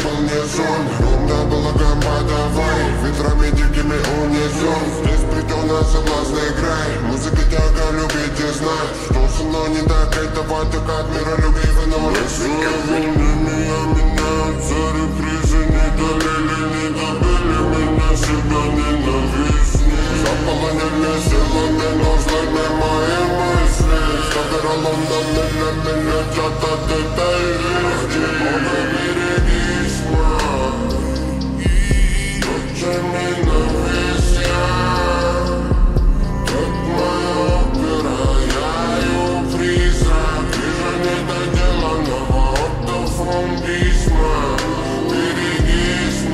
был не сон. Ровно была гамма, давай ветрами дикими унесен. Здесь плетеная соблазный край. Музыка тяга, любить и знать, что со мной не так, этого так от мира любви выносит. Рисуя волнами, я меняются репризы. Не долили, не добили меня, себя ненавистни. Заполонили силами, но злыми мои мысли. Ставера Лондон, летят от этой вести. Много берегись, ночами ненависть я. Как моя опера, я ее призрак. Вижу недоделанного автофондизма. Берегись,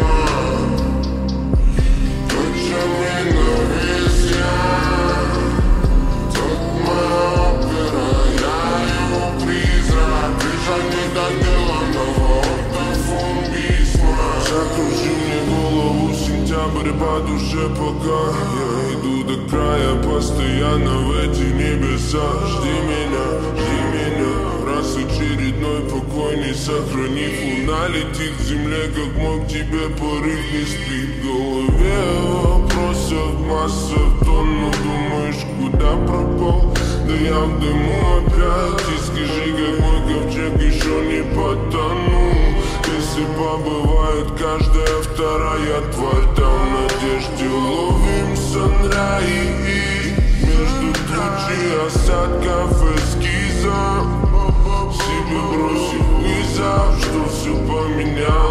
ночами ненависть я. Как моя опера, я его призрак. Вижу недоделанного автофондизма. Закружи мне голову, сентябрь по душе пока. Я иду до края, постоянно в эти небеса. Жди меня, раз очередной покой не сохранив. Луна летит к земле, как мог тебе порыв не спит. В голове вопросов масса тонн, думаешь, куда пропал? Да я в дыму опять, и скажи, как мой ковчег еще не потонул. Если побывает каждая вторая тварь, там в надежде ловим санрай. Между тучи осадков эскизов себе бросив вызов, что все поменял.